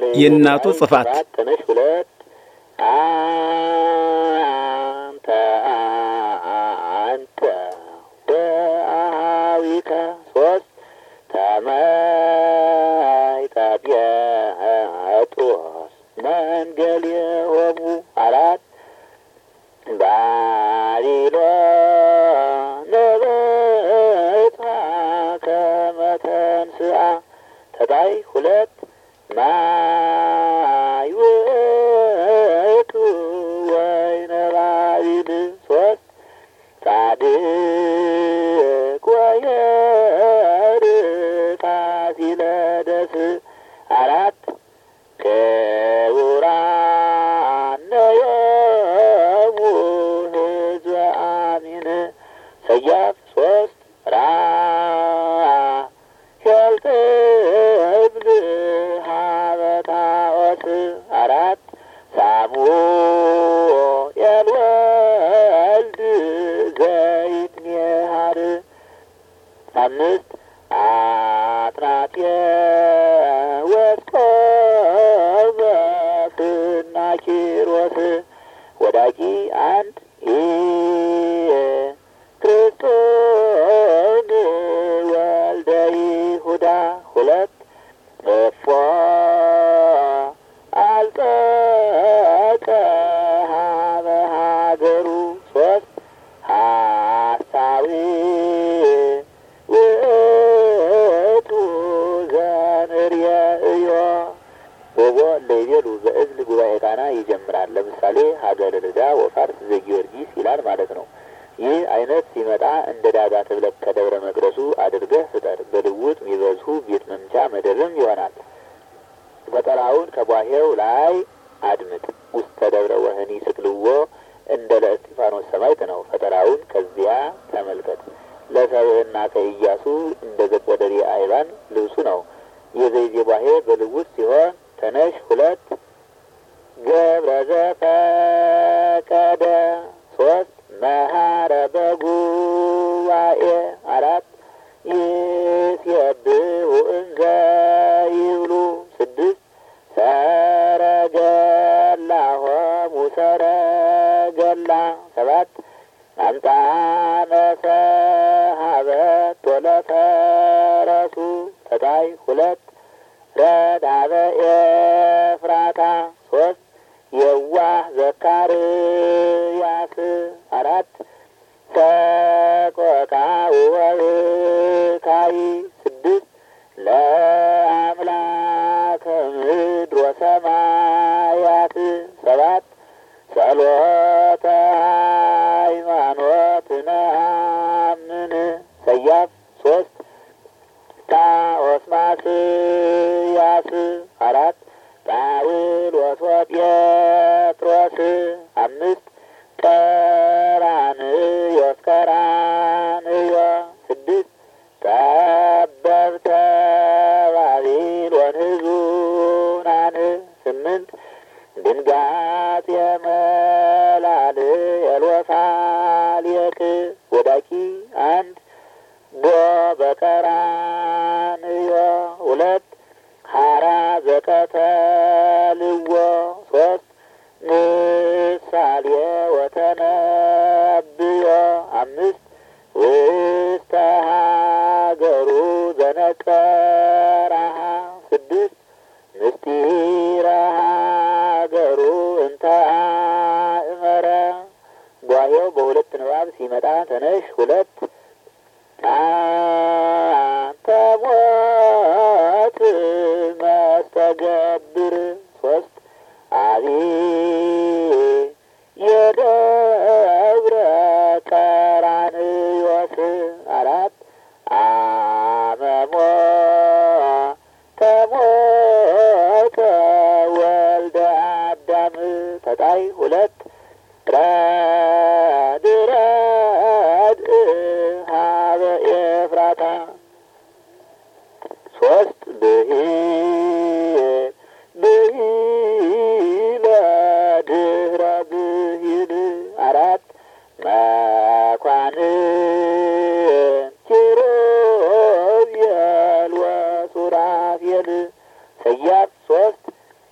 የእናቱ ጽፋት ተነሽ ሁለት አንተ ወአዊከ ሶስት ተመይጠ ጴጥሮስ መንገሌሆሙ አራት ባቢሎን በጽሐ ከመ ተንሥአ ተጣይ ሁለት ማይ ውእቱ ወይነ ባቢል ሶስት ጻድቅ ወየር ፋሲለደስ አራት ክቡራን ነዮሙ ሕዝበ አሚን ሰያፍ ሶስት ራሔል ትብል ሀበታኦስ አራት ሳሙኤል ወልድ ዘይትኔሃር አምስት አትናቴዎስ ቆሞስና ኪሮስ ወዳቂ አንድ ክርስቶስ ወልደ ይሁዳ ሁለት እፎ አልጸቀ ሀበ ሀገሩ ሶስት ሐሳዊ ውእቱ ዘንርየእዮ ወቦ ለይቤሉ በእዝል ጉባኤ ቃና ይጀምራል። ለምሳሌ ሀገረ ልዳ ወፋርስ ዘጊዮርጊስ ይላል ማለት ነው። ይህ አይነት ሲመጣ እንደ ዳጋ ትብለቅ ከደብረ መቅደሱ አድርገህ ፍጠር። በልውጥ የሚበዙ ቤት መምቻ መደብም ይሆናል። ፈጠራውን ከቧሄው ላይ አድምጥ። ውስተ ደብረ ወህኒ ስቅልዎ እንደ ለእስጢፋኖስ ሰማዕት ነው። ፈጠራውን ከዚያ ተመልከት። ለሰብዕና ከኢያሱ እንደ ዘቆደሪ አይባን ልብሱ ነው። የዘይዜ ቧሄ በልውጥ ሲሆን ተነሽ ሁለት ገብረ ዘፈቀደ ሶስት መሐረ በጉባኤ አራት ይሴብሑ እንዘ ይብሉ ስድስት ሰረገላሆሙ ሰረገላ ሰባት አምጣነ ሰሀበት ወለፈረሱ ተጣይ ሁለት ረዳበ ኤፍራታ ሶስት የዋህ ዘካርያስ አራት ሰቆቃወ ወብካይ ስድስት ለአምላከ ምድር ወሰማያት ሰባት ጸሎተ ሃይማኖት ነአምን ሰያፍ ሶስት ታኦስማስያስ አራት ጳውሎስ ወጴጥሮስ አምስት ቀራንዮስ ቀራንዮ ስድስት ጠበብተ ባቢሎን ሕዙናን ስምንት ድንጋት የመላልኤል ወፋልየቅ ወዳቂ አንድ ቦ በቀራንዮ ሁለት ሐራ ዘቀተልዎ ሶስት ምሳሌ ወተነብዮ አምስት ውስተ ሀገሩ ዘነቀራሃ ስድስት ምስጢረ ሀገሩ እንተ አእመረ ጓሄው በሁለት ንባብ ሲመጣ ተነሽ ሁለት አንተ ሞት መስተገብር ሶስት የደብረ ቀራንዮስ አራት አመሞ ተሞተ ወልደ አዳም ተጣይ ሁለት ረድረድ ሀበ ኤፍራታ ሶስት ብሂለ ድህረ ብሂል አራት መኳንንት ኪሩቤል ወሱራፌል ሰያፍ ሶስት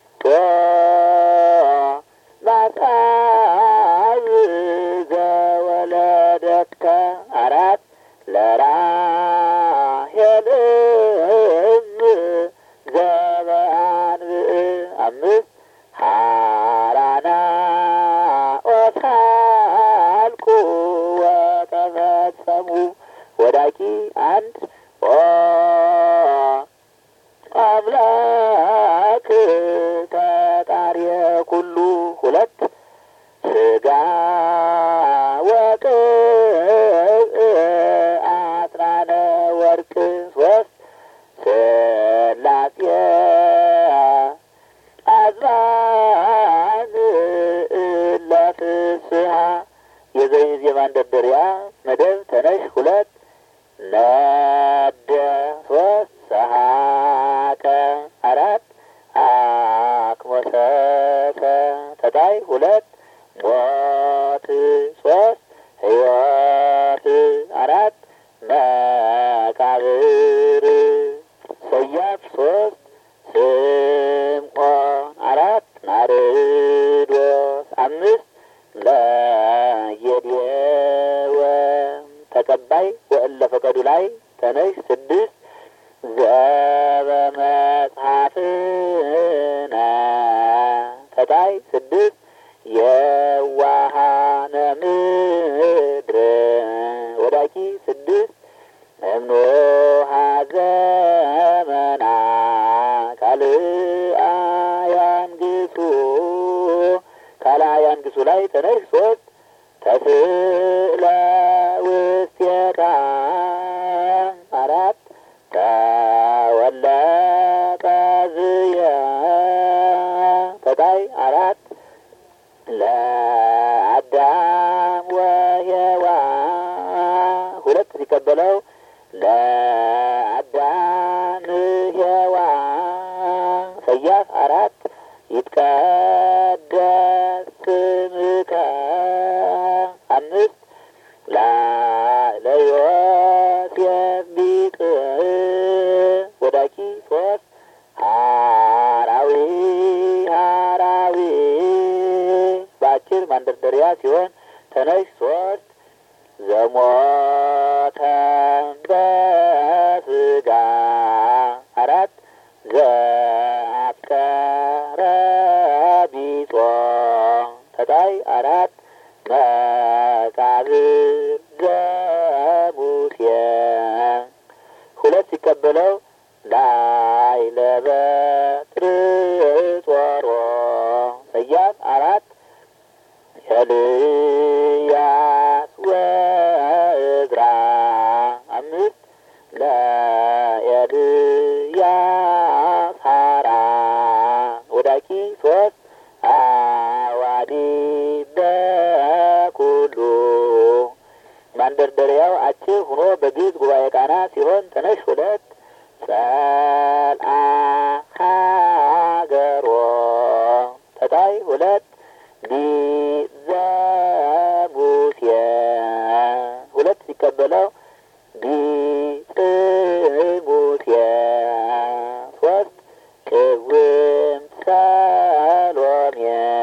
ተነሽ ሁለት ነደ ሶስት ሰሐከ አራት አክሞሰሰ ተታይ ሁለት ሞት ሶስት ሕይወት አራት መቃብር ሰያፍ ሶስት ስምዖን አራት ናርዶስ አምስት ለየድየወም ተቀባይ ወእለ ፈቀዱ ላይ ተነሽ ስድስት ዘበመጽሐፍነ ተታይ ስድስት የዋሃነ ምድር ወዳቂ ስድስት እምኖሃ ዘመና ካልአያንግሱ ካልአያንግሱ ላይ ተነሽ ሶስት ተስእለ ውስቴታ አራት ተወለቀ ዝየ ተታይ አራት ለአዳም ወሔዋን ሁለት ሲቀበለው ለአዳም ሔዋን ሰያፍ አራት ይትቀደስ ስምከ አምስት ለዮሴፍ ሊቅ ወዳቂ ሶስት ሐራዊ በአጭር ማንደርደሪያ ሲሆን ተነሽ ሶስት ዘሞተ በስጋ አራት ዘአፍቀረ ቢጾ ተታይ አራት መቃብር ዘሙሴ ሁለት ሲቀበለው ላይ ለበትር ጾሮ ሰያፍ አራት ኤልያስ ወዕዝራ አምስት ለኤልያስ ሐራ ወዳቂ ሶስት አዋዲ በኩሉ ማንደርደሪያው አጭር ሆኖ በግዕዝ ጉባኤ ቃና ሲሆን ተነሽ ሁለት ጸልአ ሀገሮ ተታይ ሁለት ቢዘሙሴ ሁለት ሲቀበለው ቢጽሙሴ ሶስት ቅውምት ሰሎሜ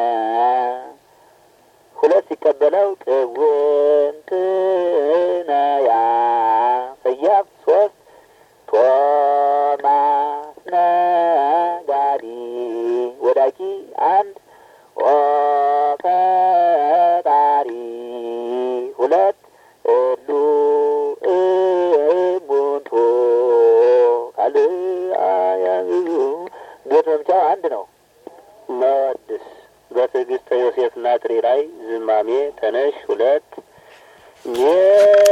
ሁለት ሲቀበለው ቅውምት ነያ ሰያፍ ሶስት ቶማስ ነጋዲ ወዳቂ አንድ ፈጣሪ ሁለት እሉ እሙንቱ ካልአያንግሱ ቤት መምቻው አንድ ነው። መወድስ በትዕግስተ ዮሴፍና ትሪ ላይ ዝማሜ ተነሽ ሁለት